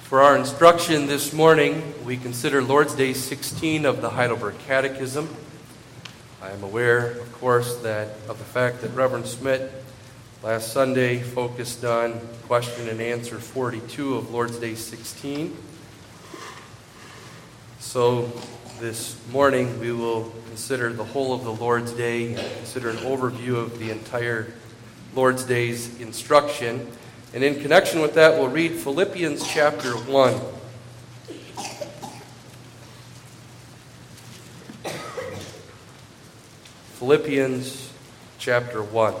For our instruction this morning, we consider Lord's Day 16 of the Heidelberg Catechism. I am aware, of course, of the fact that Reverend Schmidt last Sunday focused on question and answer 42 of Lord's Day 16. So this morning we will consider the whole of the Lord's Day and consider an overview of the entire Lord's Day's instruction. And in connection with that, we'll read Philippians chapter 1. Philippians chapter 1.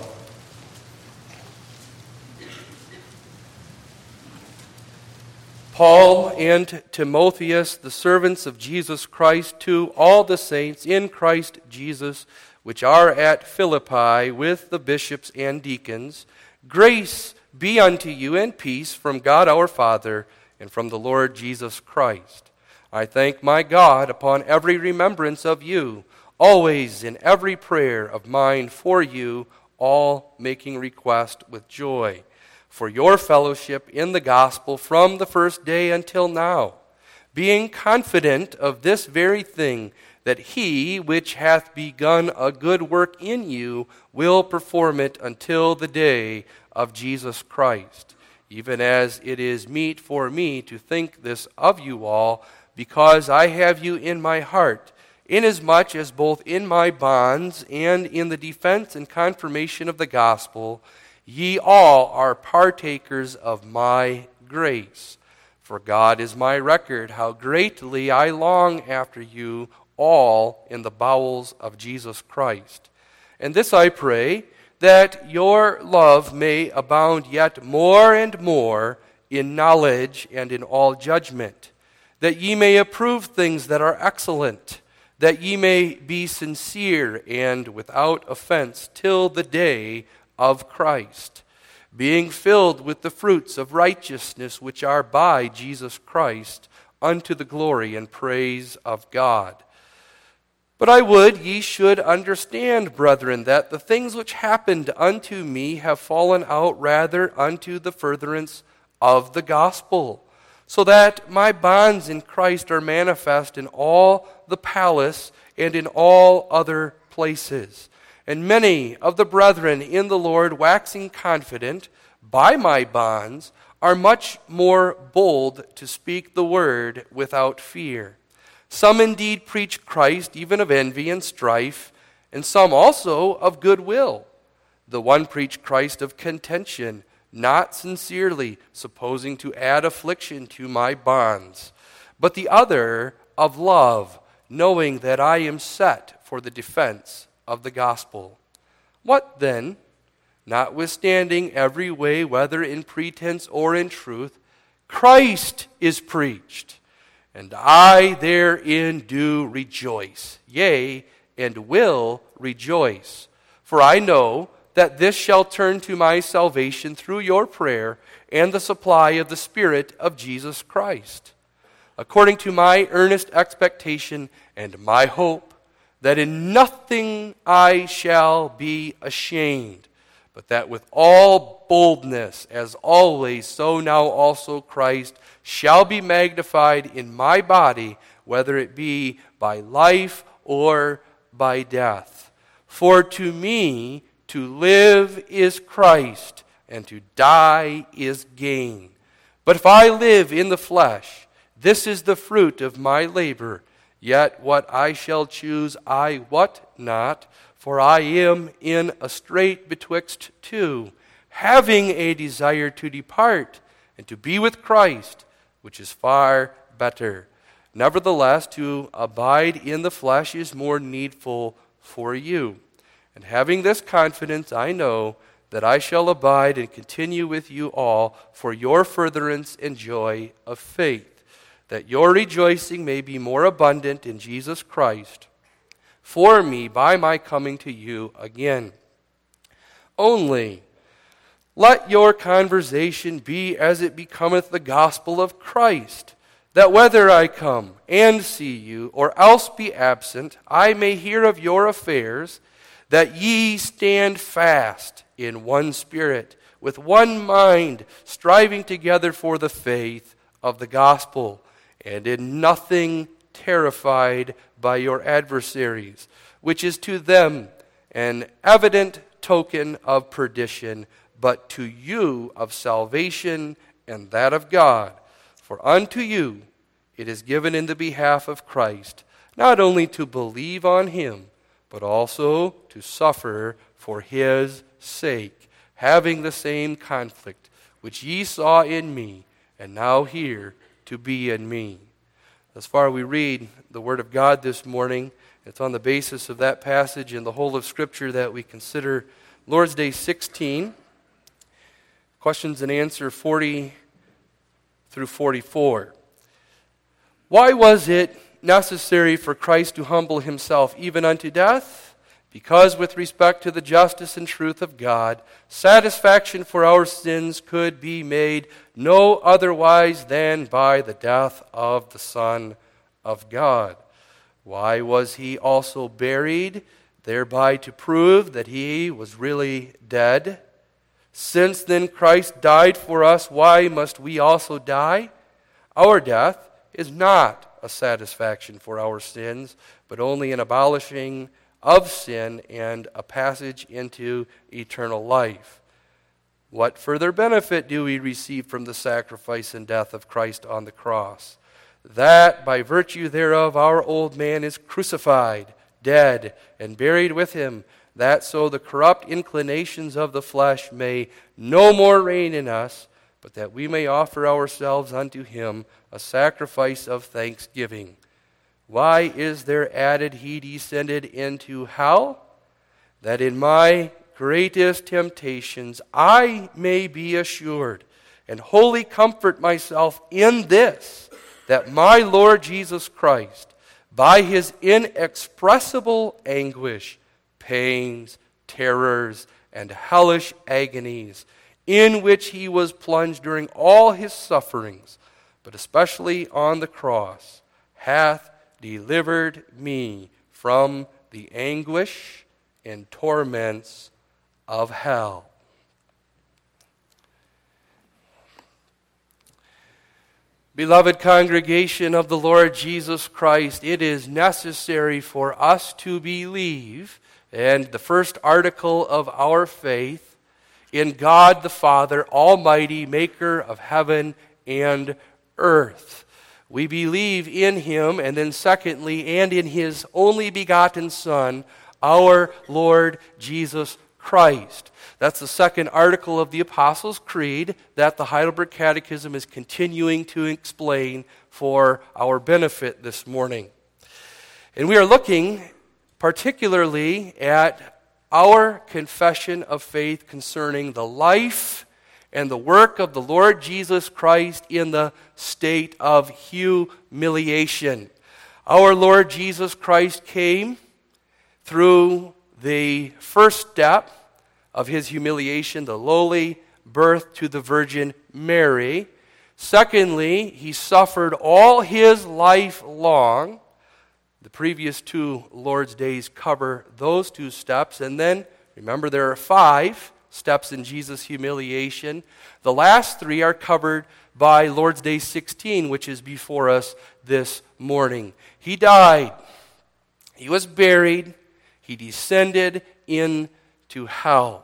Paul and Timotheus, the servants of Jesus Christ, to all the saints in Christ Jesus, which are at Philippi, with the bishops and deacons, grace be unto you and peace from God our Father and from the Lord Jesus Christ. I thank my God upon every remembrance of you, always in every prayer of mine for you, all making request with joy, for your fellowship in the gospel from the first day until now, being confident of this very thing, that he which hath begun a good work in you will perform it until the day of Jesus Christ, even as it is meet for me to think this of you all, because I have you in my heart, inasmuch as both in my bonds and in the defense and confirmation of the gospel, ye all are partakers of my grace. For God is my record, how greatly I long after you all in the bowels of Jesus Christ. And this I pray, that your love may abound yet more and more in knowledge and in all judgment, that ye may approve things that are excellent, that ye may be sincere and without offense till the day of Christ, being filled with the fruits of righteousness which are by Jesus Christ, unto the glory and praise of God. But I would ye should understand, brethren, that the things which happened unto me have fallen out rather unto the furtherance of the gospel, so that my bonds in Christ are manifest in all the palace and in all other places. And many of the brethren in the Lord, waxing confident by my bonds, are much more bold to speak the word without fear. Some indeed preach Christ, even of envy and strife, and some also of goodwill. The one preached Christ of contention, not sincerely, supposing to add affliction to my bonds, but the other of love, knowing that I am set for the defense of the gospel. What then? Notwithstanding every way, whether in pretense or in truth, Christ is preached, and I therein do rejoice, yea, and will rejoice. For I know that this shall turn to my salvation through your prayer and the supply of the Spirit of Jesus Christ, according to my earnest expectation and my hope, that in nothing I shall be ashamed, but that with all boldness, as always, so now also Christ shall be magnified in my body, whether it be by life or by death. For to me to live is Christ, and to die is gain. But if I live in the flesh, this is the fruit of my labor. Yet what I shall choose I wot not, for I am in a strait betwixt two, having a desire to depart and to be with Christ, which is far better. Nevertheless, to abide in the flesh is more needful for you. And having this confidence, I know that I shall abide and continue with you all for your furtherance and joy of faith, that your rejoicing may be more abundant in Jesus Christ, for me by my coming to you again. Only let your conversation be as it becometh the gospel of Christ, that whether I come and see you, or else be absent, I may hear of your affairs, that ye stand fast in one spirit, with one mind, striving together for the faith of the gospel, and in nothing terrified by your adversaries, which is to them an evident token of perdition, but to you of salvation and that of God. For unto you it is given in the behalf of Christ, not only to believe on him, but also to suffer for his sake, having the same conflict which ye saw in me, and now hear to be in me. As far as we read the Word of God this morning, it's on the basis of that passage in the whole of Scripture that we consider Lord's Day 16, questions and answer 40 through 44. Why was it necessary for Christ to humble himself even unto death? Because with respect to the justice and truth of God, satisfaction for our sins could be made no otherwise than by the death of the Son of God. Why was he also buried? Thereby to prove that he was really dead. Since then Christ died for us, why must we also die? Our death is not a satisfaction for our sins, but only an abolishing of sin and a passage into eternal life. What further benefit do we receive from the sacrifice and death of Christ on the cross? That by virtue thereof our old man is crucified, dead, and buried with him, that so the corrupt inclinations of the flesh may no more reign in us, but that we may offer ourselves unto him a sacrifice of thanksgiving. Why is there added, he descended into hell? That in my greatest temptations I may be assured and wholly comfort myself in this, that my Lord Jesus Christ, by his inexpressible anguish, pains, terrors, and hellish agonies, in which he was plunged during all his sufferings, but especially on the cross, hath delivered me from the anguish and torments of hell. Beloved congregation of the Lord Jesus Christ, it is necessary for us to believe, and the first article of our faith, in God the Father, Almighty, maker of heaven and earth. We believe in him, and then secondly, and in his only begotten Son, our Lord Jesus Christ. That's the second article of the Apostles' Creed that the Heidelberg Catechism is continuing to explain for our benefit this morning. And we are looking particularly at our confession of faith concerning the life and the work of the Lord Jesus Christ in the state of humiliation. Our Lord Jesus Christ came through the first step of his humiliation, the lowly birth to the Virgin Mary. Secondly, he suffered all his life long. The previous two Lord's Days cover those two steps. And then, remember, there are 5 steps in Jesus' humiliation. The last 3 are covered by Lord's Day 16, which is before us this morning. He died. He was buried. He descended into hell.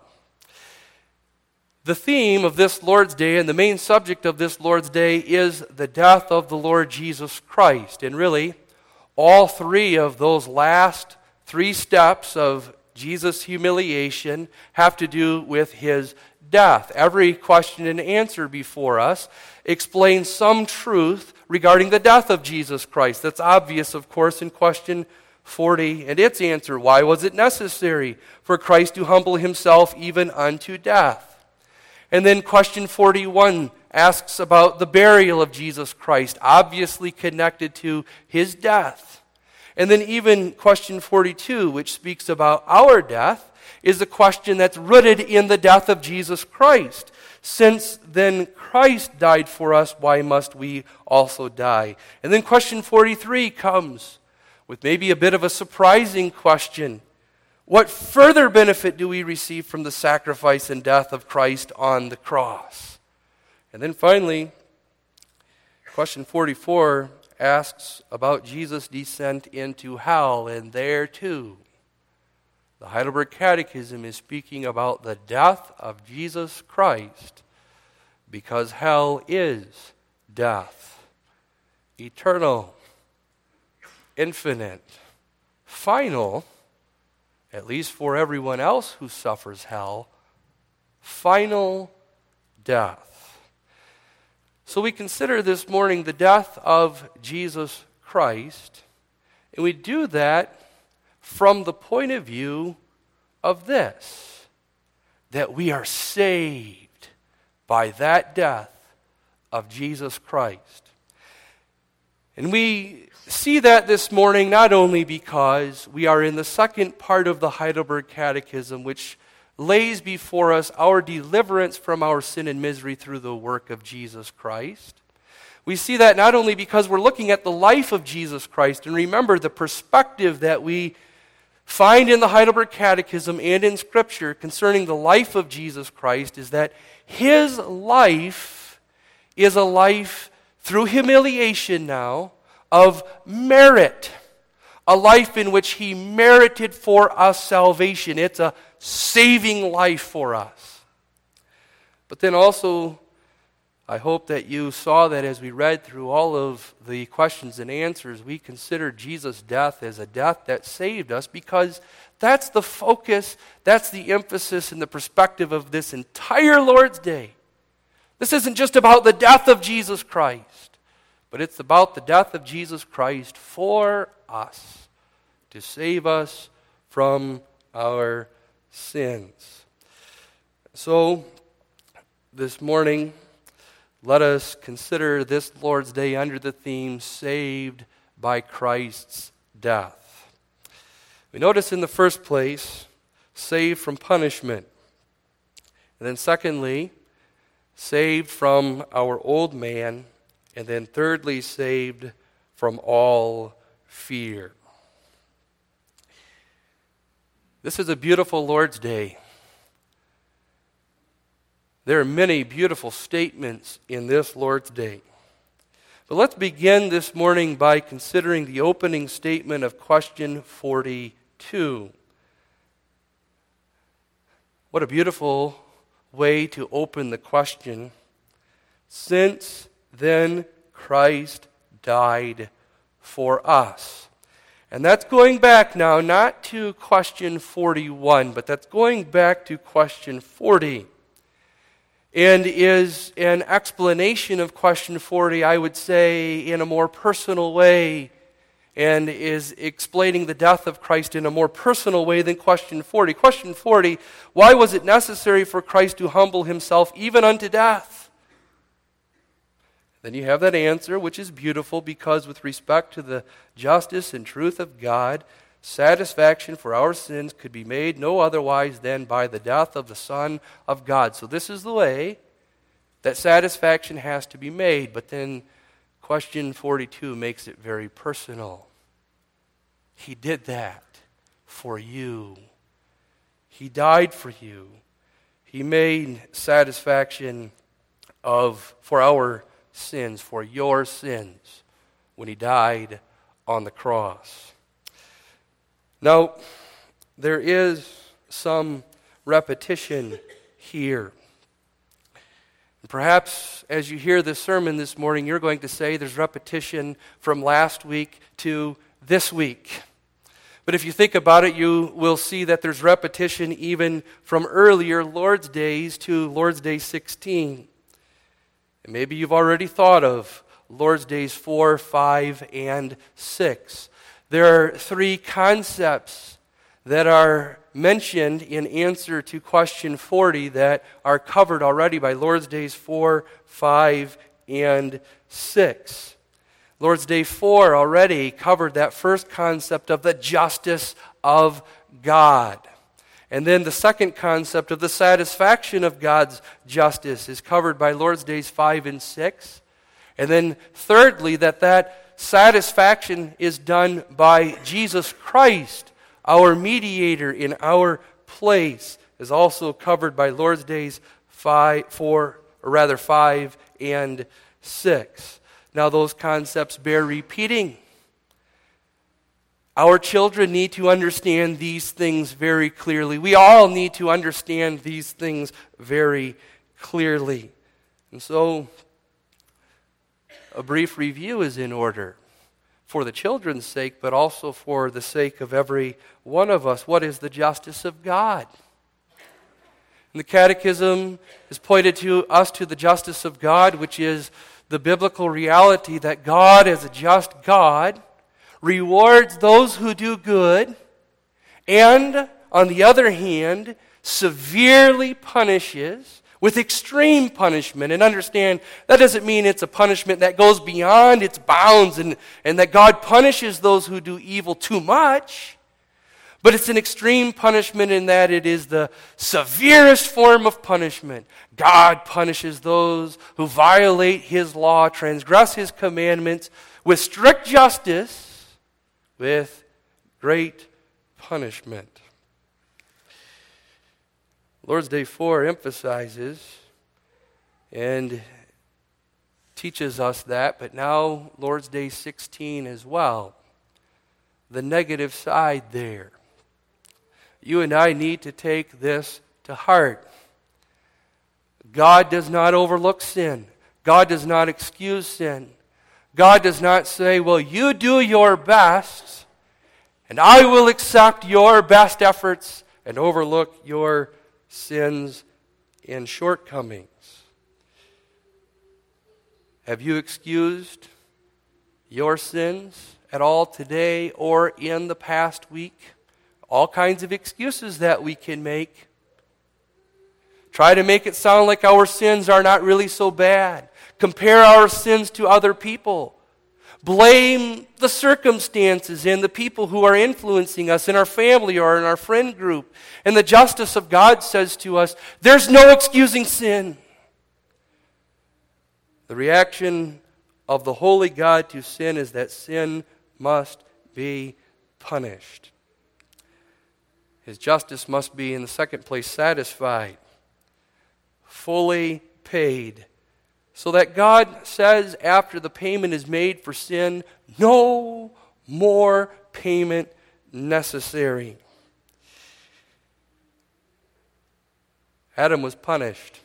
The theme of this Lord's Day and the main subject of this Lord's Day is the death of the Lord Jesus Christ. And really, all 3 of those last 3 steps of Jesus' humiliation have to do with his death. Every question and answer before us explains some truth regarding the death of Jesus Christ. That's obvious, of course, in question 40 and its answer. Why was it necessary for Christ to humble himself even unto death? And then question 41 asks about the burial of Jesus Christ, obviously connected to his death. And then even question 42, which speaks about our death, is a question that's rooted in the death of Jesus Christ. Since then Christ died for us, why must we also die? And then question 43 comes with maybe a bit of a surprising question. What further benefit do we receive from the sacrifice and death of Christ on the cross? And then finally, Question 44 asks about Jesus' descent into hell, and there too, the Heidelberg Catechism is speaking about the death of Jesus Christ, because hell is death, eternal, infinite, final, at least for everyone else who suffers hell, final death. So we consider this morning the death of Jesus Christ, and we do that from the point of view of this, that we are saved by that death of Jesus Christ. And we see that this morning not only because we are in the second part of the Heidelberg Catechism, which lays before us our deliverance from our sin and misery through the work of Jesus Christ. We see that not only because we're looking at the life of Jesus Christ, and remember the perspective that we find in the Heidelberg Catechism and in Scripture concerning the life of Jesus Christ is that his life is a life through humiliation now of merit, a life in which he merited for us salvation. It's a saving life for us. But then also, I hope that you saw that as we read through all of the questions and answers, we considered Jesus' death as a death that saved us, because that's the focus, that's the emphasis and the perspective of this entire Lord's Day. This isn't just about the death of Jesus Christ, but it's about the death of Jesus Christ for us, to save us from our sins. So, this morning, let us consider this Lord's Day under the theme, Saved by Christ's Death. We notice in the first place, saved from punishment. And then secondly, saved from our old man. And then thirdly, saved from all fear. This is a beautiful Lord's Day. There are many beautiful statements in this Lord's Day. But let's begin this morning by considering the opening statement of question 42. What a beautiful way to open the question. Since then Christ died for us. And that's going back now not to question 41, but that's going back to question 40. And is an explanation of question 40, I would say, in a more personal way, and is explaining the death of Christ in a more personal way than question 40. Question 40, why was it necessary for Christ to humble himself even unto death? Then you have that answer, which is beautiful, because with respect to the justice and truth of God, satisfaction for our sins could be made no otherwise than by the death of the Son of God. So this is the way that satisfaction has to be made. But then question 42 makes it very personal. He did that for you. He died for you. He made satisfaction for our sins, for your sins, when he died on the cross. Now, there is some repetition here. Perhaps as you hear this sermon this morning, you're going to say there's repetition from last week to this week. But if you think about it, you will see that there's repetition even from earlier Lord's Days to Lord's Day 16. And maybe you've already thought of Lord's Days 4, 5, and 6. There are three concepts that are mentioned in answer to question 40 that are covered already by Lord's Days 4, 5, and 6. Lord's Day 4 already covered that first concept of the justice of God. And then the second concept of the satisfaction of God's justice is covered by Lord's Days 5 and 6. And then thirdly, that satisfaction is done by Jesus Christ, our mediator in our place, is also covered by Lord's Days 5 and 6. Now those concepts bear repeating. Our children need to understand these things very clearly. We all need to understand these things very clearly. And so, a brief review is in order for the children's sake, but also for the sake of every one of us. What is the justice of God? And the Catechism has pointed to us to the justice of God, which is the biblical reality that God, as a just God, rewards those who do good, and, on the other hand, severely punishes with extreme punishment. And understand, that doesn't mean it's a punishment that goes beyond its bounds and that God punishes those who do evil too much. But it's an extreme punishment in that it is the severest form of punishment. God punishes those who violate His law, transgress His commandments with strict justice, with great punishment. Lord's Day 4 emphasizes and teaches us that, but now Lord's Day 16 as well. The negative side there. You and I need to take this to heart. God does not overlook sin. God does not excuse sin. God does not say, well, you do your best, and I will accept your best efforts and overlook your sins and shortcomings. Have you excused your sins at all today or in the past week? All kinds of excuses that we can make. Try to make it sound like our sins are not really so bad. Compare our sins to other people. Blame the circumstances and the people who are influencing us in our family or in our friend group. And the justice of God says to us, there's no excusing sin. The reaction of the holy God to sin is that sin must be punished. His justice must be, in the second place, satisfied, fully paid. So that God says after the payment is made for sin, no more payment necessary. Adam was punished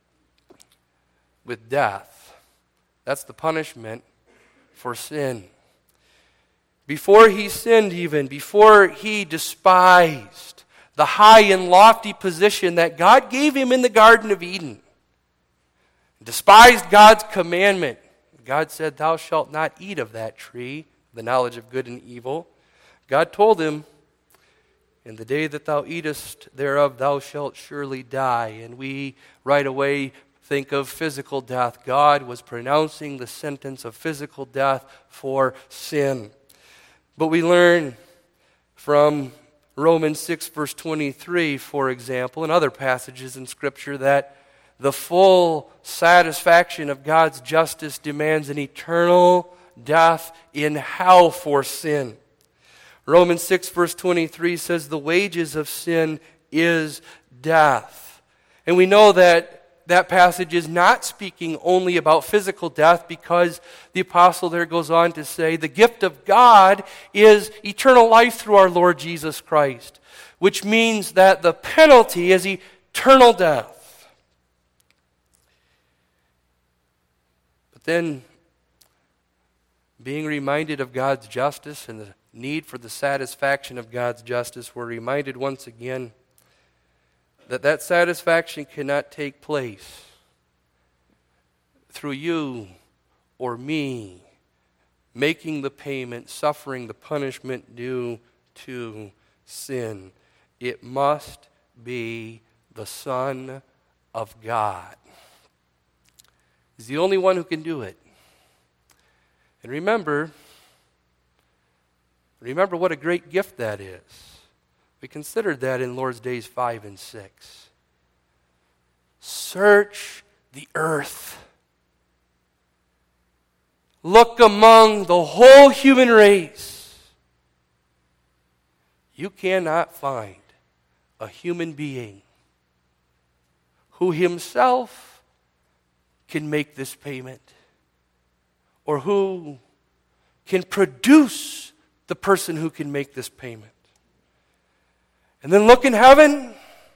with death. That's the punishment for sin. Before he sinned even, before he despised the high and lofty position that God gave him in the Garden of Eden, despised God's commandment. God said, thou shalt not eat of that tree, the knowledge of good and evil. God told him, in the day that thou eatest thereof, thou shalt surely die. And we right away think of physical death. God was pronouncing the sentence of physical death for sin. But we learn from Romans 6, verse 23, for example, and other passages in Scripture, that the full satisfaction of God's justice demands an eternal death in hell for sin. Romans 6, verse 23 says, the wages of sin is death. And we know that that passage is not speaking only about physical death, because the apostle there goes on to say, the gift of God is eternal life through our Lord Jesus Christ, which means that the penalty is eternal death. Then, being reminded of God's justice and the need for the satisfaction of God's justice, we're reminded once again that that satisfaction cannot take place through you or me making the payment, suffering the punishment due to sin. It must be the Son of God. He's the only one who can do it. And remember what a great gift that is. We considered that in Lord's Days 5 and 6. Search the earth. Look among the whole human race. You cannot find a human being who himself can make this payment, or who can produce the person who can make this payment. And then look in heaven,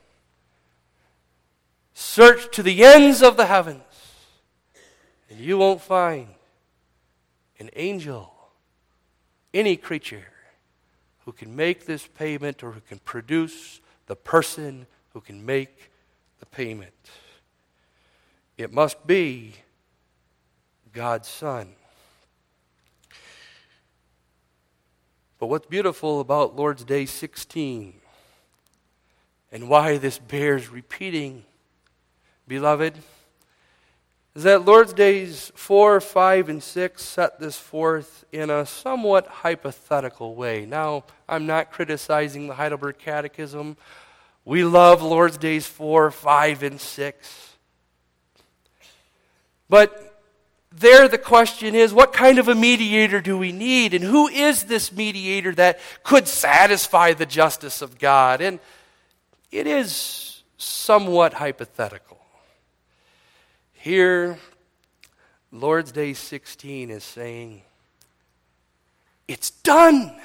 search to the ends of the heavens, and you won't find an angel, any creature who can make this payment or who can produce the person who can make the payment. It must be God's Son. But what's beautiful about Lord's Day 16 and why this bears repeating, beloved, is that Lord's Days 4, 5, and 6 set this forth in a somewhat hypothetical way. Now, I'm not criticizing the Heidelberg Catechism. We love Lord's Days 4, 5, and 6. But there the question is, what kind of a mediator do we need? And who is this mediator that could satisfy the justice of God? And it is somewhat hypothetical. Here, Lord's Day 16 is saying, it's done.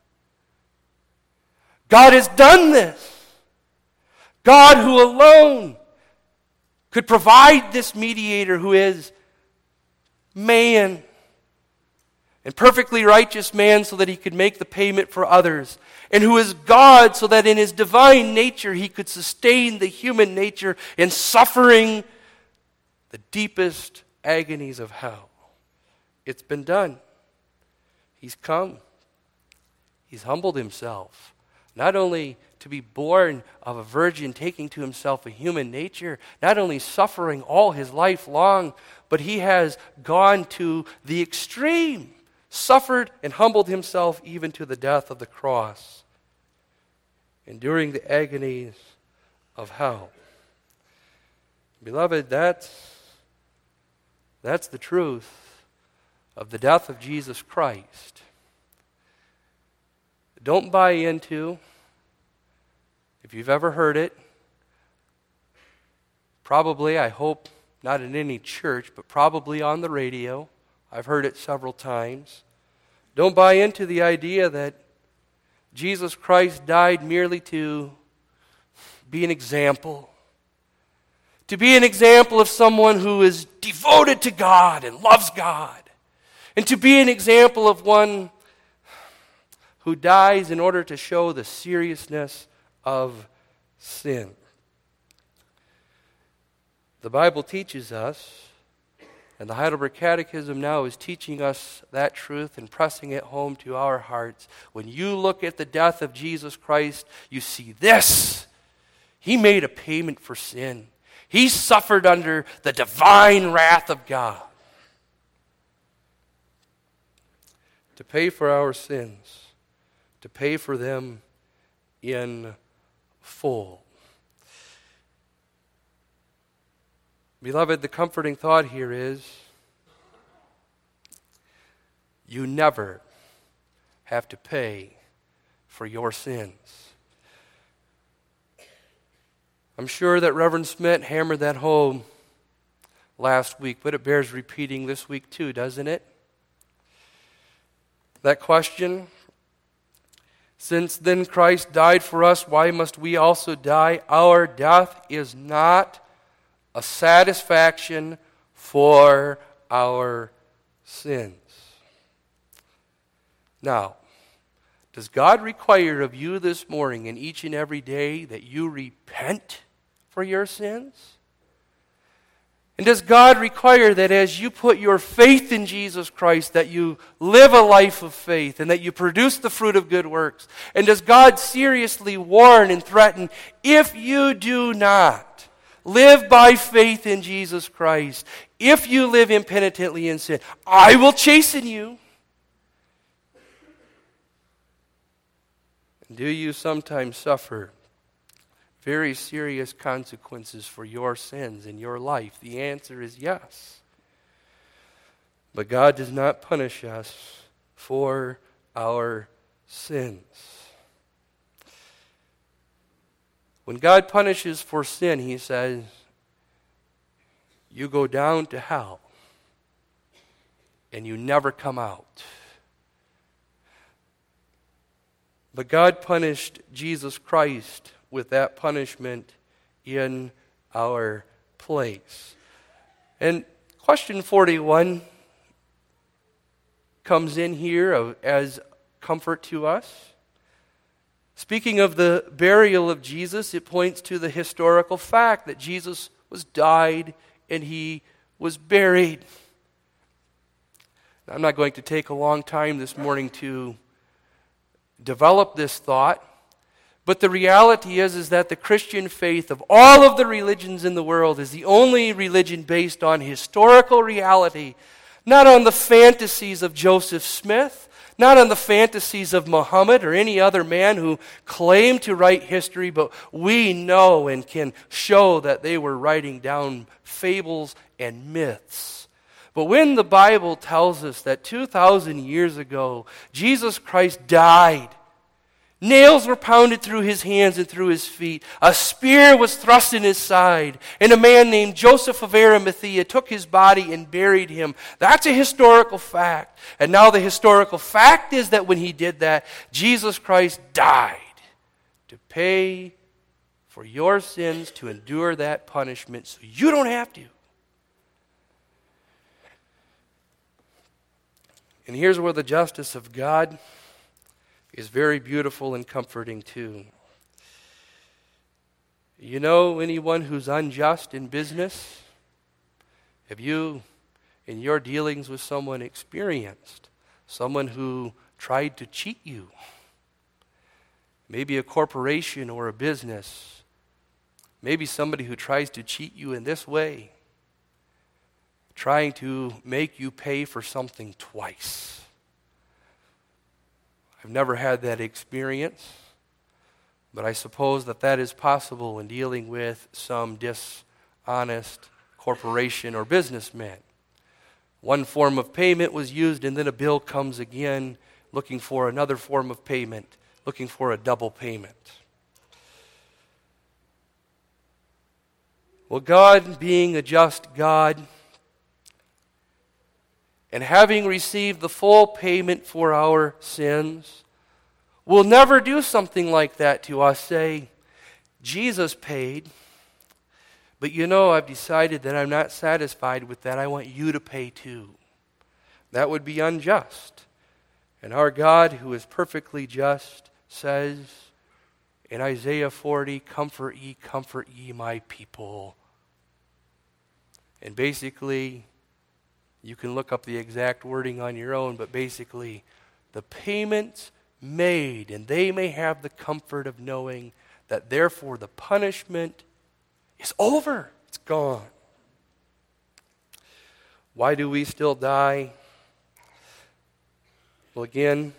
God has done this. God who alone could provide this mediator who is man and perfectly righteous man so that he could make the payment for others, and who is God so that in his divine nature he could sustain the human nature in suffering the deepest agonies of hell. It's been done. He's come. He's humbled himself, not only to be born of a virgin, taking to himself a human nature, not only suffering all his life long, but he has gone to the extreme, suffered and humbled himself even to the death of the cross, enduring the agonies of hell. Beloved, that's the truth of the death of Jesus Christ. Don't buy into, if you've ever heard it, probably, I hope, not in any church, but probably on the radio. I've heard it several times. Don't buy into the idea that Jesus Christ died merely to be an example. To be an example of someone who is devoted to God and loves God. And to be an example of one who dies in order to show the seriousness of sin. The Bible teaches us, and the Heidelberg Catechism now is teaching us that truth and pressing it home to our hearts. When you look at the death of Jesus Christ, you see this. He made a payment for sin. He suffered under the divine wrath of God to pay for our sins, to pay for them in full. Beloved, the comforting thought here is you never have to pay for your sins. I'm sure that Reverend Smith hammered that home last week, but it bears repeating this week too, doesn't it? That question, since then Christ died for us, why must we also die? Our death is not a satisfaction for our sins. Now, does God require of you this morning and each and every day that you repent for your sins? And does God require that as you put your faith in Jesus Christ, that you live a life of faith and that you produce the fruit of good works? And does God seriously warn and threaten, if you do not live by faith in Jesus Christ, if you live impenitently in sin, I will chasten you? Do you sometimes suffer very serious consequences for your sins in your life? The answer is yes. But God does not punish us for our sins. When God punishes for sin, He says, you go down to hell. and you never come out. But God punished Jesus Christ with that punishment in our place. And question 41 comes in here as comfort to us. Speaking of the burial of Jesus, it points to the historical fact that Jesus was died and he was buried. I'm not going to take a long time this morning to develop this thought, but the reality is that the Christian faith of all of the religions in the world is the only religion based on historical reality, not on the fantasies of Joseph Smith, not on the fantasies of Muhammad or any other man who claimed to write history, but we know and can show that they were writing down fables and myths. But when the Bible tells us that 2,000 years ago, Jesus Christ died, nails were pounded through his hands and through his feet, a spear was thrust in his side, and a man named Joseph of Arimathea took his body and buried him. That's a historical fact. And now the historical fact is that when he did that, Jesus Christ died to pay for your sins, to endure that punishment so you don't have to. And here's where the justice of God is very beautiful and comforting too. You know anyone who's unjust in business? Have you, in your dealings with someone, experienced someone who tried to cheat you? Maybe a corporation or a business. Maybe somebody who tries to cheat you in this way, trying to make you pay for something twice. I've never had that experience, but I suppose that is possible in dealing with some dishonest corporation or businessman. One form of payment was used, and then a bill comes again looking for another form of payment, looking for a double payment. Well, God, being a just God, and having received the full payment for our sins, will never do something like that to us. Say, Jesus paid, but you know, I've decided that I'm not satisfied with that. I want you to pay too. That would be unjust. And our God, who is perfectly just, says in Isaiah 40, comfort ye my people. And basically, you can look up the exact wording on your own, but basically, the payment's made, and they may have the comfort of knowing that therefore the punishment is over. It's gone. Why do we still die? Well, again,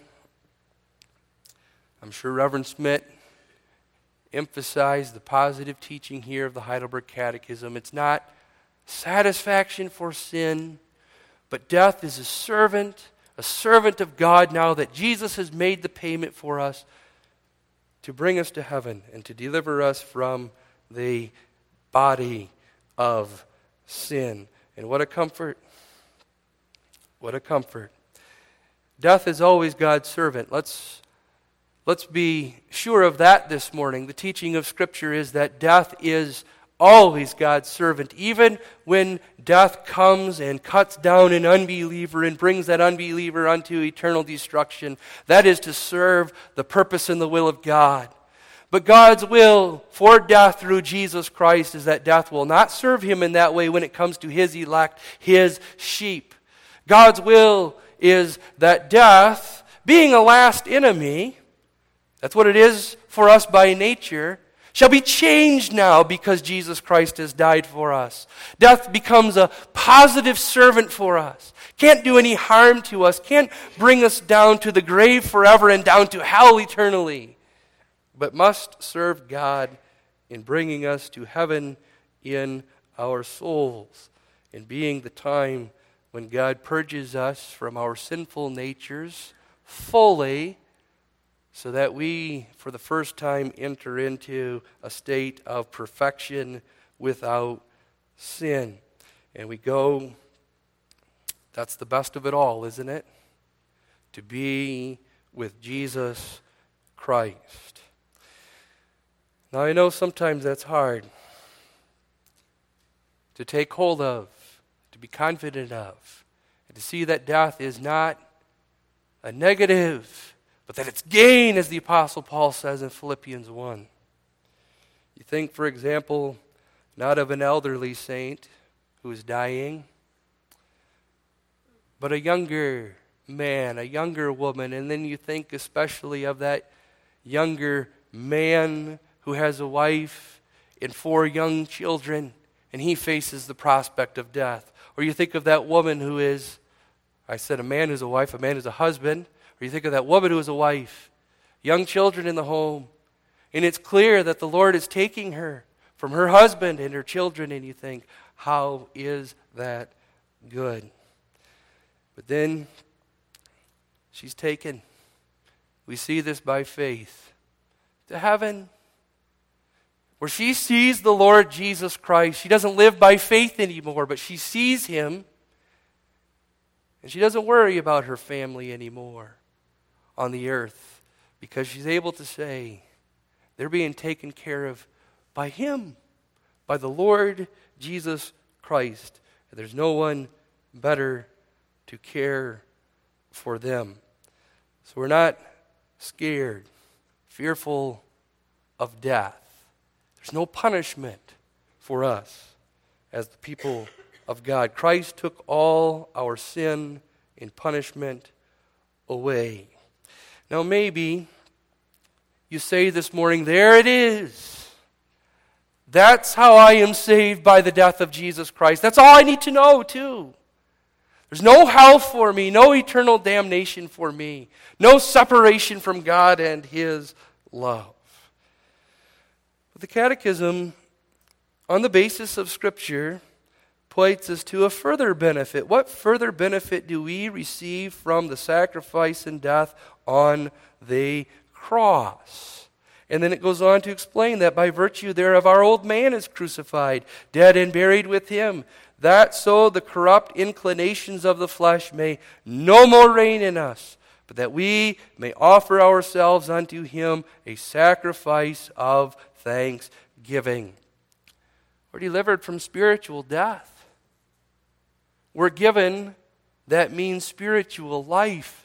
I'm sure Reverend Smith emphasized the positive teaching here of the Heidelberg Catechism. It's not satisfaction for sin, but death is a servant of God now that Jesus has made the payment for us to bring us to heaven and to deliver us from the body of sin. And what a comfort. What a comfort. Death is always God's servant. Let's be sure of that this morning. The teaching of Scripture is that death is always God's servant. Even when death comes and cuts down an unbeliever and brings that unbeliever unto eternal destruction, that is to serve the purpose and the will of God. But God's will for death through Jesus Christ is that death will not serve him in that way when it comes to his elect, his sheep. God's will is that death, being a last enemy, that's what it is for us by nature, shall be changed now because Jesus Christ has died for us. Death becomes a positive servant for us. Can't do any harm to us. Can't bring us down to the grave forever and down to hell eternally. But must serve God in bringing us to heaven in our souls, and being the time when God purges us from our sinful natures fully, so that we, for the first time, enter into a state of perfection without sin. And we go That's the best of it all, isn't it? To be with Jesus Christ. Now I know sometimes that's hard to take hold of, to be confident of, and to see that death is not a negative, but that it's gain, as the Apostle Paul says in Philippians 1. You think, for example, not of an elderly saint who is dying, but a younger man, a younger woman, and then you think especially of that younger man who has a wife and 4 young children, and he faces the prospect of death. Or you think of that woman who is, I said a man who's a wife, a man who's a husband, or you think of that woman who is a wife, young children in the home, and it's clear that the Lord is taking her from her husband and her children, and you think, how is that good? But then she's taken, we see this by faith, to heaven, where she sees the Lord Jesus Christ. She doesn't live by faith anymore, but she sees him, and she doesn't worry about her family anymore on the earth, because she's able to say they're being taken care of by him, by the Lord Jesus Christ. And there's no one better to care for them. So we're not scared, fearful of death. There's no punishment for us as the people of God. Christ took all our sin and punishment away. Now maybe you say this morning, there it is. That's how I am saved, by the death of Jesus Christ. That's all I need to know too. There's no hell for me, no eternal damnation for me, no separation from God and his love. But the Catechism, on the basis of Scripture, points us to a further benefit. What further benefit do we receive from the sacrifice and death on the cross? And then it goes on to explain that by virtue thereof our old man is crucified, dead and buried with him, that so the corrupt inclinations of the flesh may no more reign in us, but that we may offer ourselves unto him a sacrifice of thanksgiving. We're delivered from spiritual death. We're given that means spiritual life.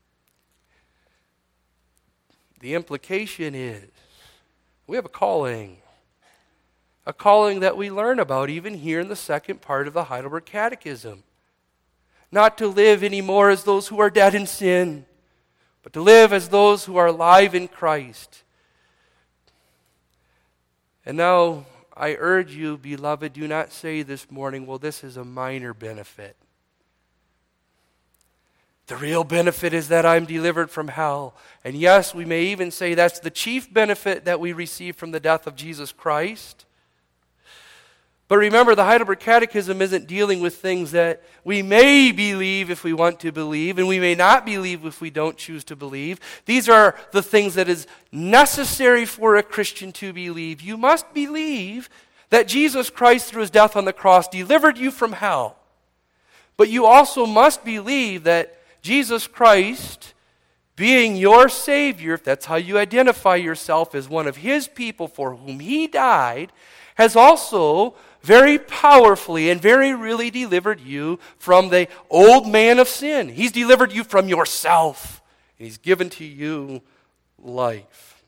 The implication is we have a calling that we learn about even here in the second part of the Heidelberg Catechism. Not to live anymore as those who are dead in sin, but to live as those who are alive in Christ. And now I urge you, beloved, do not say this morning, well, this is a minor benefit. The real benefit is that I'm delivered from hell. And yes, we may even say that's the chief benefit that we receive from the death of Jesus Christ. But remember, the Heidelberg Catechism isn't dealing with things that we may believe if we want to believe, and we may not believe if we don't choose to believe. These are the things that is necessary for a Christian to believe. You must believe that Jesus Christ, through his death on the cross, delivered you from hell. But you also must believe that Jesus Christ, being your Savior, if that's how you identify yourself as one of his people for whom he died, has also very powerfully and very really delivered you from the old man of sin. He's delivered you from yourself. And he's given to you life.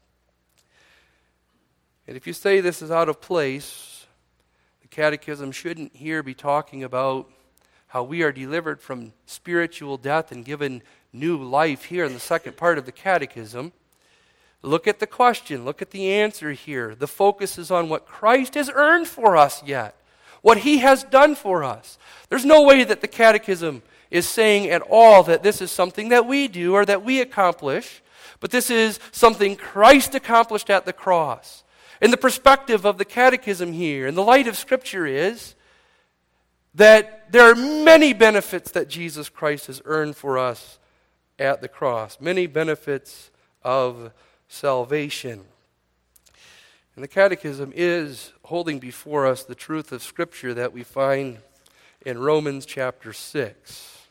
And if you say this is out of place, the Catechism shouldn't here be talking about how we are delivered from spiritual death and given new life here in the second part of the Catechism. Look at the question. Look at the answer here. The focus is on what Christ has earned for us yet. What he has done for us. There's no way that the Catechism is saying at all that this is something that we do or that we accomplish. But this is something Christ accomplished at the cross. And the perspective of the Catechism here, in the light of Scripture, is that there are many benefits that Jesus Christ has earned for us at the cross. Many benefits of salvation. And the Catechism is holding before us the truth of Scripture that we find in Romans chapter 6.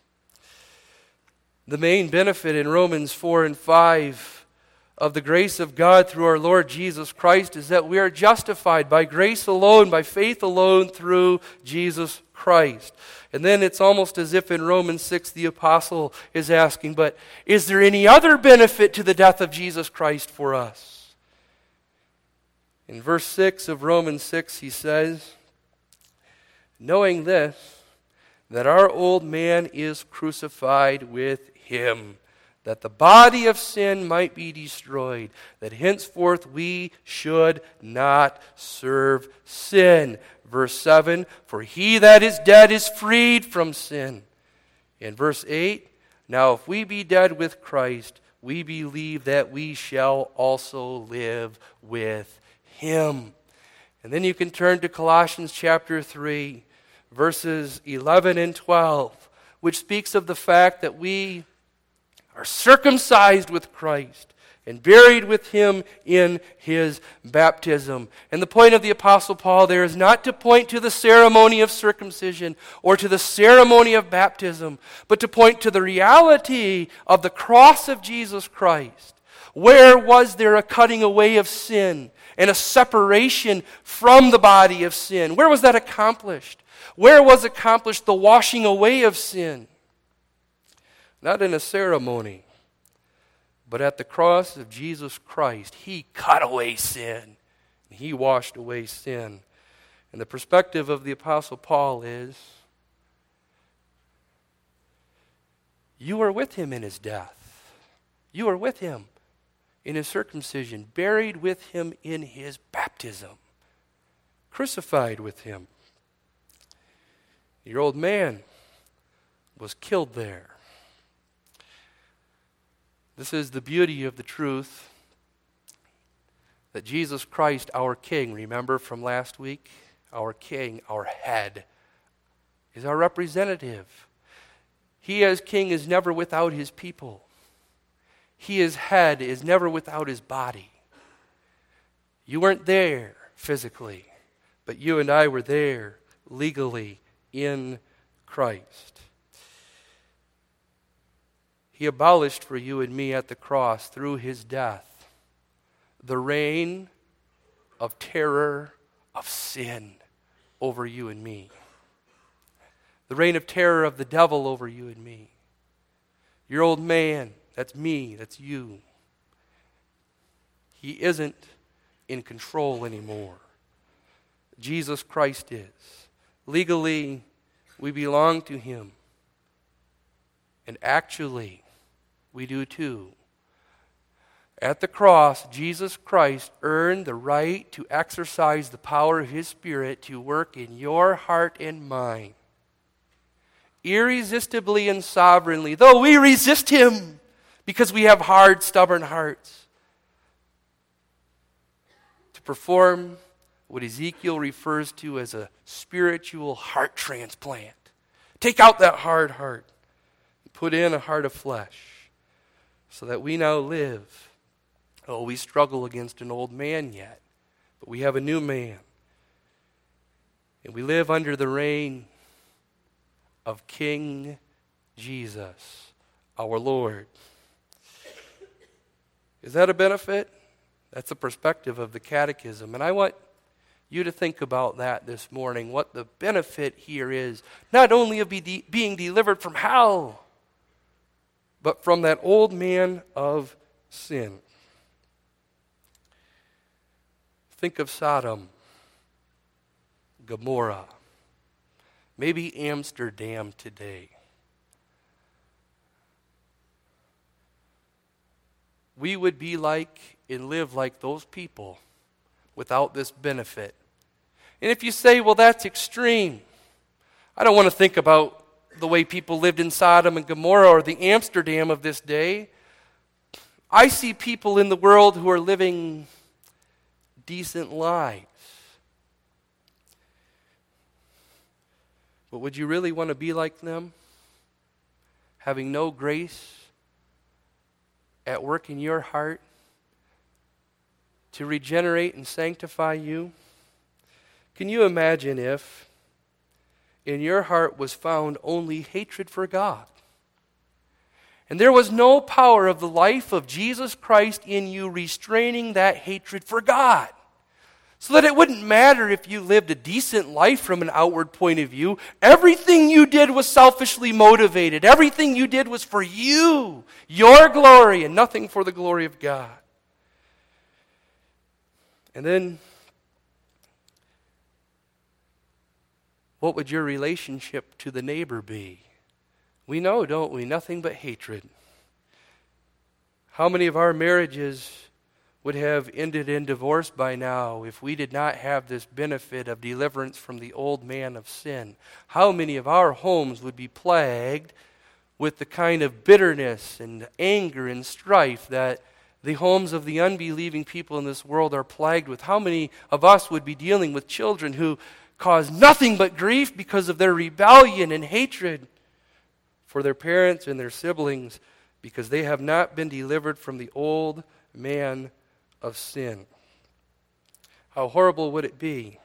The main benefit in Romans 4 and 5 of the grace of God through our Lord Jesus Christ is that we are justified by grace alone, by faith alone, through Jesus Christ. And then it's almost as if in Romans 6 the apostle is asking, but is there any other benefit to the death of Jesus Christ for us? In verse 6 of Romans 6 he says, knowing this, that our old man is crucified with him, that the body of sin might be destroyed, that henceforth we should not serve sin. Verse 7, for he that is dead is freed from sin. In verse 8, now if we be dead with Christ, we believe that we shall also live with him. And then you can turn to Colossians chapter 3, verses 11 and 12, which speaks of the fact that we are circumcised with Christ and buried with him in his baptism. And the point of the Apostle Paul there is not to point to the ceremony of circumcision or to the ceremony of baptism, but to point to the reality of the cross of Jesus Christ. Where was there a cutting away of sin and a separation from the body of sin? Where was that accomplished? Where was accomplished the washing away of sin? Not in a ceremony, but at the cross of Jesus Christ. He cut away sin. He washed away sin. And the perspective of the Apostle Paul is, you are with him in his death. You are with him in his circumcision, buried with him in his baptism, crucified with him. Your old man was killed there. This is the beauty of the truth that Jesus Christ, our King, remember from last week? Our King, our head, is our representative. He as King is never without his people. He as head is never without his body. You weren't there physically, but you and I were there legally in Christ. He abolished for you and me at the cross through his death the reign of terror of sin over you and me. The reign of terror of the devil over you and me. Your old man, that's me, that's you. He isn't in control anymore. Jesus Christ is. Legally, we belong to him. And actually, we do too. At the cross, Jesus Christ earned the right to exercise the power of his Spirit to work in your heart and mind. Irresistibly and sovereignly, though we resist him because we have hard, stubborn hearts. To perform what Ezekiel refers to as a spiritual heart transplant. Take out that hard heart. Put in a heart of flesh so that we now live. Oh, we struggle against an old man yet, but we have a new man. And we live under the reign of King Jesus, our Lord. Is that a benefit? That's the perspective of the Catechism. And I want you to think about that this morning, what the benefit here is, not only of being delivered from hell, but from that old man of sin. Think of Sodom, Gomorrah, maybe Amsterdam today. We would be like and live like those people without this benefit. And if you say, well, that's extreme, I don't want to think about the way people lived in Sodom and Gomorrah or the Amsterdam of this day. I see people in the world who are living decent lives. But would you really want to be like them? Having no grace at work in your heart to regenerate and sanctify you? Can you imagine if in your heart was found only hatred for God And there was no power of the life of Jesus Christ in you restraining that hatred for God. So that it wouldn't matter if you lived a decent life from an outward point of view. Everything you did was selfishly motivated. Everything you did was for you, your glory, and nothing for the glory of God. And then, what would your relationship to the neighbor be? We know, don't we? Nothing but hatred. How many of our marriages would have ended in divorce by now if we did not have this benefit of deliverance from the old man of sin? How many of our homes would be plagued with the kind of bitterness and anger and strife that the homes of the unbelieving people in this world are plagued with? How many of us would be dealing with children who cause nothing but grief because of their rebellion and hatred for their parents and their siblings because they have not been delivered from the old man of sin? How horrible would it be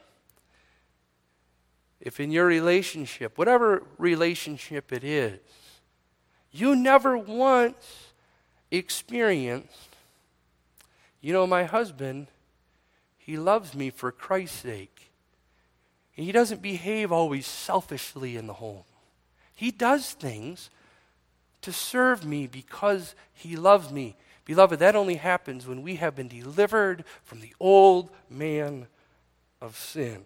if in your relationship, whatever relationship it is, you never once experienced, my husband, he loves me for Christ's sake. And he doesn't behave always selfishly in the home. He does things to serve me because he loves me. Beloved, that only happens when we have been delivered from the old man of sin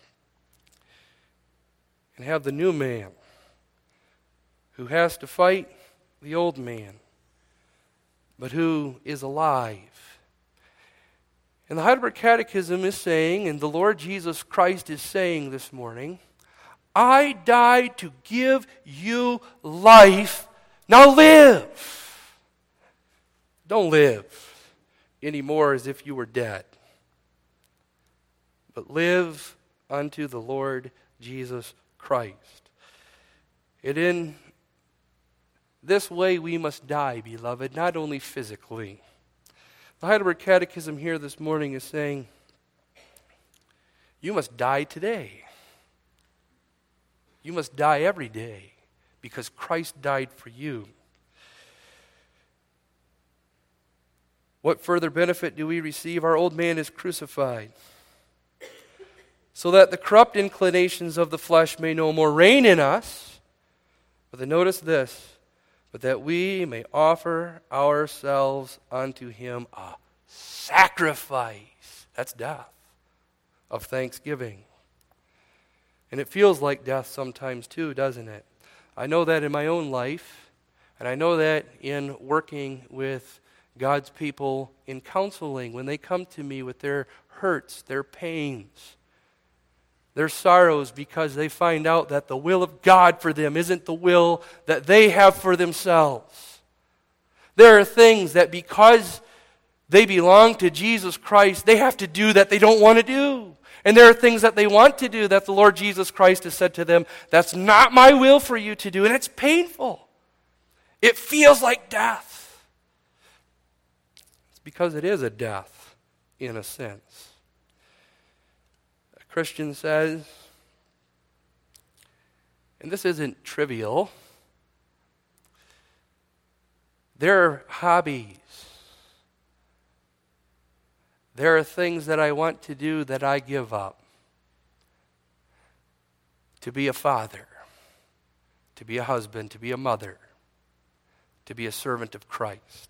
and have the new man who has to fight the old man, but who is alive. And the Heidelberg Catechism is saying, and the Lord Jesus Christ is saying this morning, I died to give you life. Now live. Don't live anymore as if you were dead, but live unto the Lord Jesus Christ. And in this way we must die, beloved, not only physically. The Heidelberg Catechism here this morning is saying, you must die today. You must die every day because Christ died for you. What further benefit do we receive? Our old man is crucified, so that the corrupt inclinations of the flesh may no more reign in us. But then notice this, but that we may offer ourselves unto him a sacrifice, that's death, of thanksgiving. And it feels like death sometimes too, doesn't it? I know that in my own life, and I know that in working with God's people in counseling, when they come to me with their hurts, their pains, their sorrows, because they find out that the will of God for them isn't the will that they have for themselves. There are things that because they belong to Jesus Christ, they have to do that they don't want to do. And there are things that they want to do that the Lord Jesus Christ has said to them, that's not my will for you to do. And it's painful. It feels like death. Because it is a death, in a sense. A Christian says, and this isn't trivial, there are hobbies. There are things that I want to do that I give up. To be a father, to be a husband, to be a mother, to be a servant of Christ.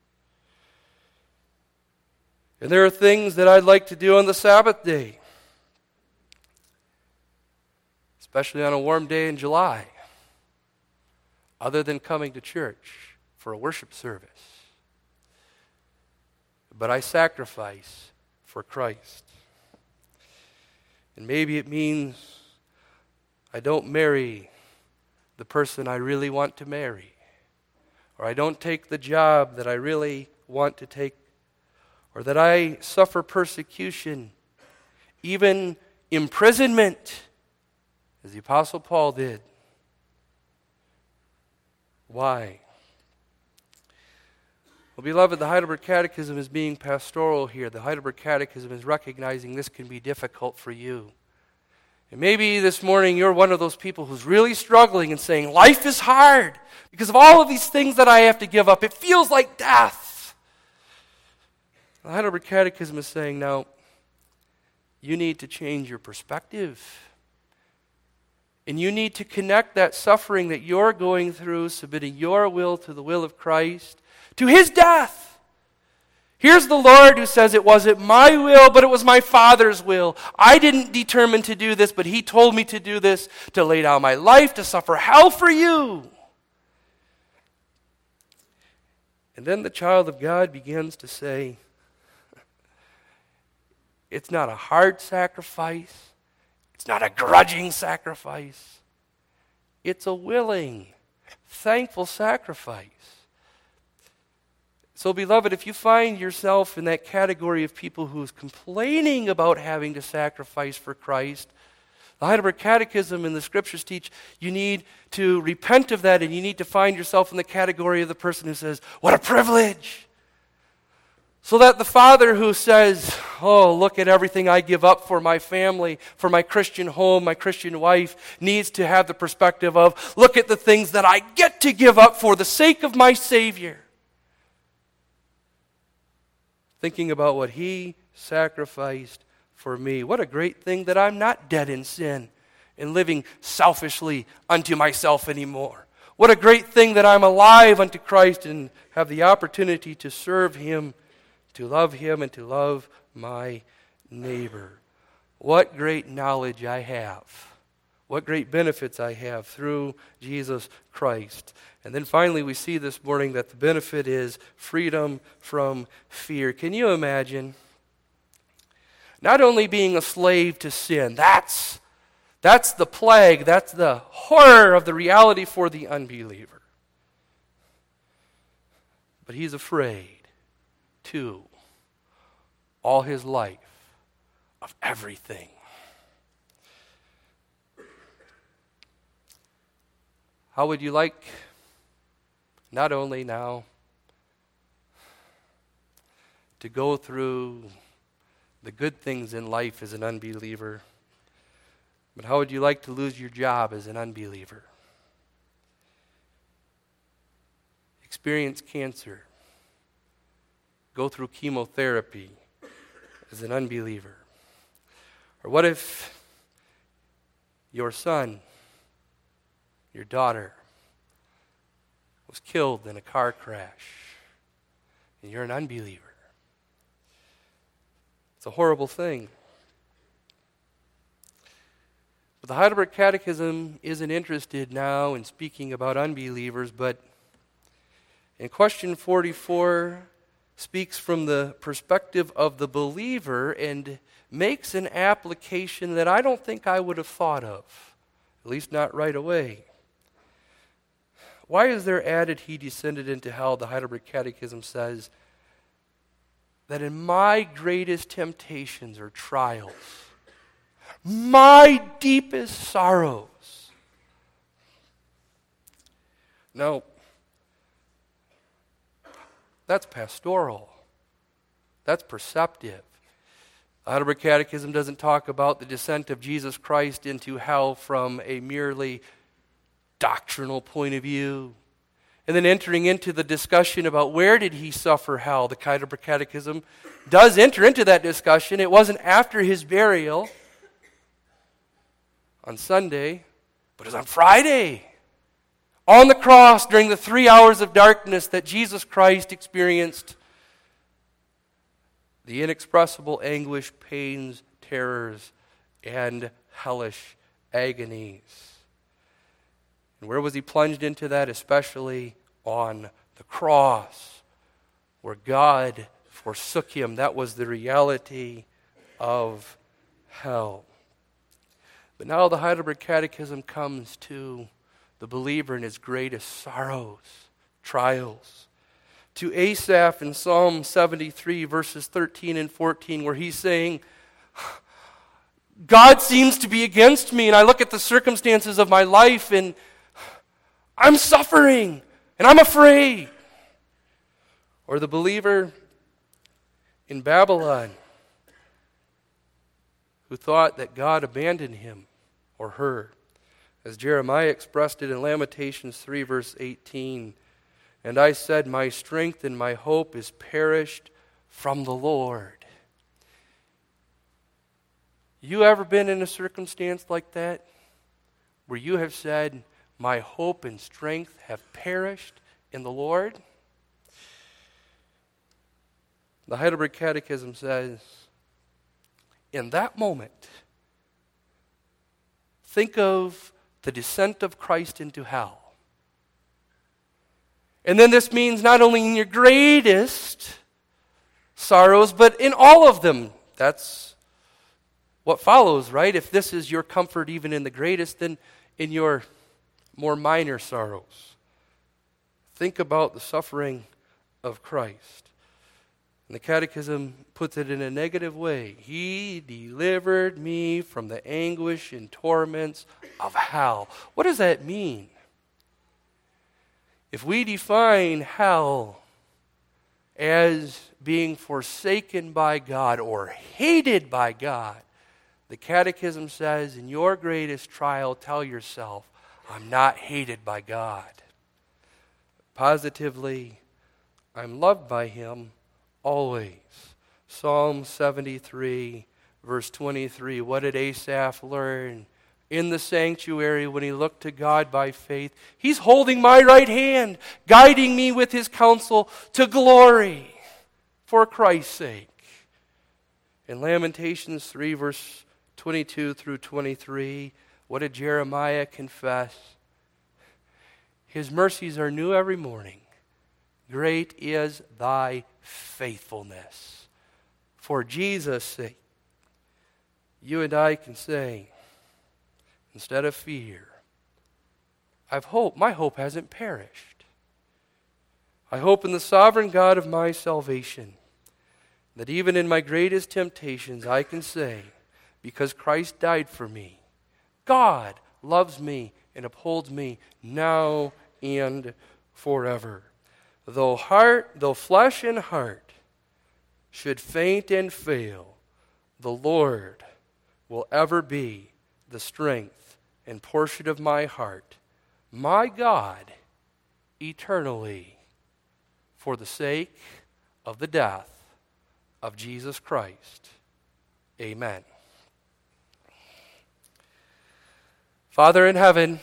And there are things that I'd like to do on the Sabbath day, especially on a warm day in July, other than coming to church for a worship service. But I sacrifice for Christ. And maybe it means I don't marry the person I really want to marry, or I don't take the job that I really want to take, or that I suffer persecution, even imprisonment, as the Apostle Paul did. Why? Well, beloved, the Heidelberg Catechism is being pastoral here. The Heidelberg Catechism is recognizing this can be difficult for you. And maybe this morning you're one of those people who's really struggling and saying, life is hard because of all of these things that I have to give up. It feels like death. The Heidelberg Catechism is saying, now, you need to change your perspective. And you need to connect that suffering that you're going through, submitting your will to the will of Christ, to his death. Here's the Lord who says, it wasn't my will, but it was my Father's will. I didn't determine to do this, but he told me to do this, to lay down my life, to suffer hell for you. And then the child of God begins to say, it's not a hard sacrifice. It's not a grudging sacrifice. It's a willing, thankful sacrifice. So, beloved, if you find yourself in that category of people who's complaining about having to sacrifice for Christ, the Heidelberg Catechism and the Scriptures teach you need to repent of that, and you need to find yourself in the category of the person who says, what a privilege! So that the father who says, oh, look at everything I give up for my family, for my Christian home, my Christian wife, needs to have the perspective of, look at the things that I get to give up for the sake of my Savior. Thinking about what he sacrificed for me. What a great thing that I'm not dead in sin and living selfishly unto myself anymore. What a great thing that I'm alive unto Christ and have the opportunity to serve him, to love him, and to love my neighbor. What great knowledge I have. What great benefits I have through Jesus Christ. And then finally we see this morning that the benefit is freedom from fear. Can you imagine? Not only being a slave to sin, that's the plague, that's the horror of the reality for the unbeliever. But he's afraid, too, all his life, of everything. How would you like, not only now, to go through the good things in life as an unbeliever, but how would you like to lose your job as an unbeliever? Experience cancer, go through chemotherapy as an unbeliever? Or what if your son, your daughter, was killed in a car crash and you're an unbeliever? It's a horrible thing. But the Heidelberg Catechism isn't interested now in speaking about unbelievers, but in question 44 speaks from the perspective of the believer and makes an application that I don't think I would have thought of, at least not right away. Why is there added, he descended into hell? The Heidelberg Catechism says that in my greatest temptations or trials, my deepest sorrows. No, that's pastoral. That's perceptive. The Heidelberg Catechism doesn't talk about the descent of Jesus Christ into hell from a merely doctrinal point of view. And then entering into the discussion about where did he suffer hell. The Heidelberg Catechism does enter into that discussion. It wasn't after his burial on Sunday, but it was on Friday. On the cross during the 3 hours of darkness that Jesus Christ experienced the inexpressible anguish, pains, terrors, and hellish agonies. And where was he plunged into that? Especially on the cross, where God forsook him. That was the reality of hell. But now the Heidelberg Catechism comes to the believer in his greatest sorrows, trials. To Asaph in Psalm 73, verses 13 and 14, where he's saying, God seems to be against me, and I look at the circumstances of my life, and I'm suffering, and I'm afraid. Or the believer in Babylon, who thought that God abandoned him, or her. As Jeremiah expressed it in Lamentations 3, verse 18, "And I said, my strength and my hope is perished from the Lord." You ever been in a circumstance like that, where you have said, my hope and strength have perished in the Lord? The Heidelberg Catechism says, in that moment, think of the descent of Christ into hell. And then this means not only in your greatest sorrows, but in all of them. That's what follows, right? If this is your comfort even in the greatest, then in your more minor sorrows. Think about the suffering of Christ. And the Catechism puts it in a negative way. He delivered me from the anguish and torments of hell. What does that mean? If we define hell as being forsaken by God or hated by God, the Catechism says, in your greatest trial, tell yourself, I'm not hated by God. Positively, I'm loved by Him always. Psalm 73, verse 23. What did Asaph learn? In the sanctuary, when he looked to God by faith, He's holding my right hand, guiding me with His counsel to glory for Christ's sake. In Lamentations 3, verse 22 through 23, what did Jeremiah confess? His mercies are new every morning. Great is thy faithfulness. For Jesus' sake, you and I can say, instead of fear, I've hope. My hope hasn't perished. I hope in the sovereign God of my salvation, that even in my greatest temptations I can say, because Christ died for me, God loves me and upholds me now and forever. Though flesh and heart should faint and fail, the Lord will ever be the strength and portion of my heart, my God, eternally, for the sake of the death of Jesus Christ. Amen. Father in heaven,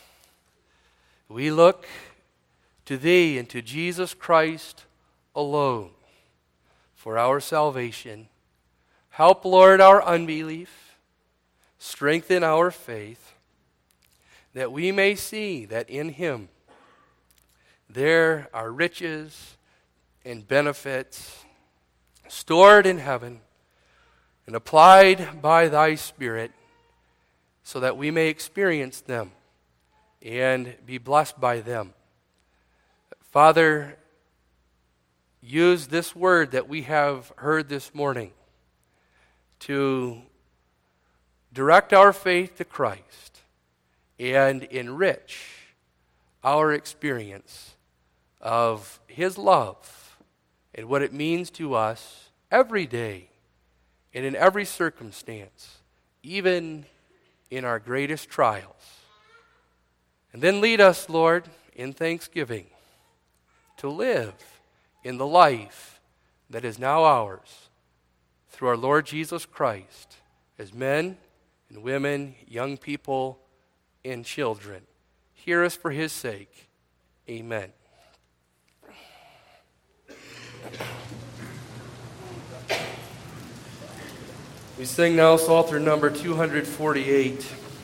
we look to Thee and to Jesus Christ alone for our salvation. Help, Lord, our unbelief. Strengthen our faith, that we may see that in Him there are riches and benefits stored in heaven and applied by Thy Spirit, so that we may experience them and be blessed by them. Father, use this word that we have heard this morning to direct our faith to Christ and enrich our experience of His love and what it means to us every day and in every circumstance, even in our greatest trials. And then lead us, Lord, in thanksgiving to live in the life that is now ours through our Lord Jesus Christ as men and women, young people and children. Hear us for His sake. Amen. We sing now Psalter number 248,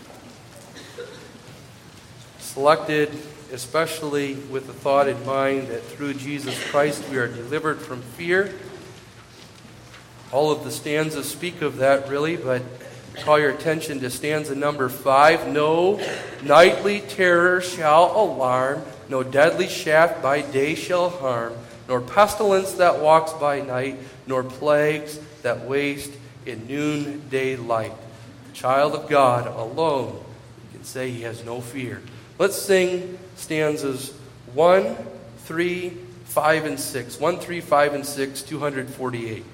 selected especially with the thought in mind that through Jesus Christ we are delivered from fear. All of the stanzas speak of that really, but call your attention to stanza number 5. No nightly terror shall alarm, no deadly shaft by day shall harm, nor pestilence that walks by night, nor plagues that waste in noonday light. The child of God alone can say he has no fear. Let's sing stanzas 1, 3, 5, and 6. 1, 3, 5, and 6, 248.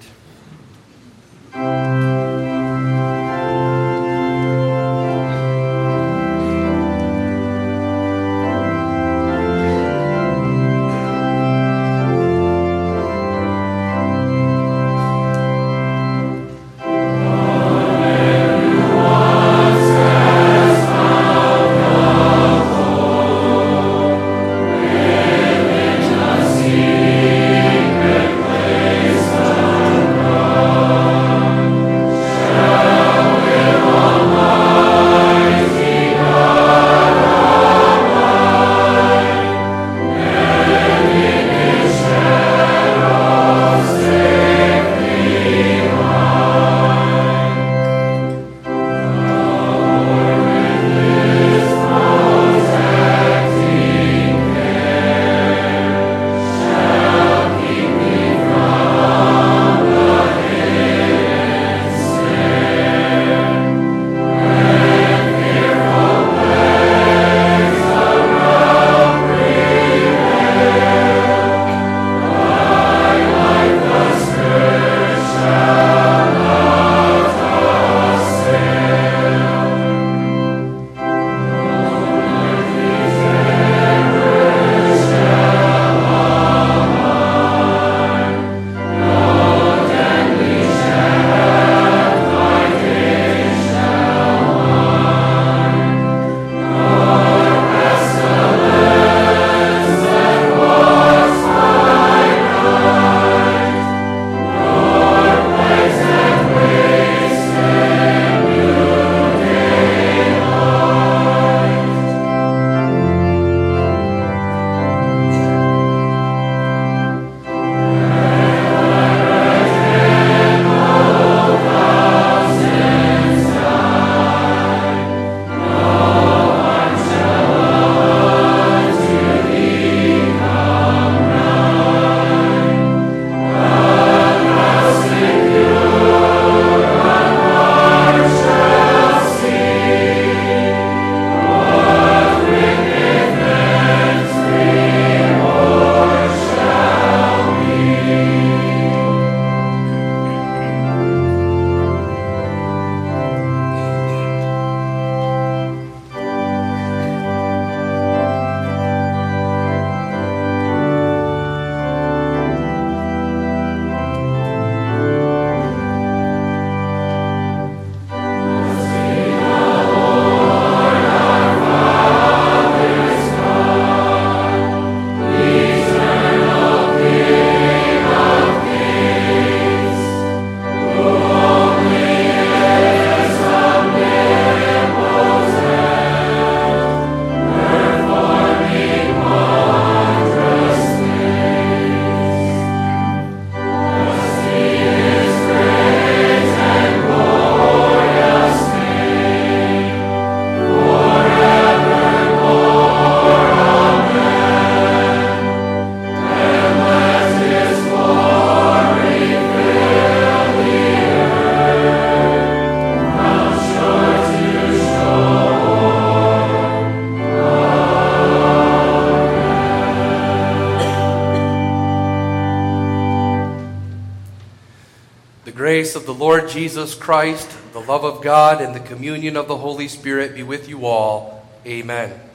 The grace of the Lord Jesus Christ, the love of God, and the communion of the Holy Spirit be with you all. Amen.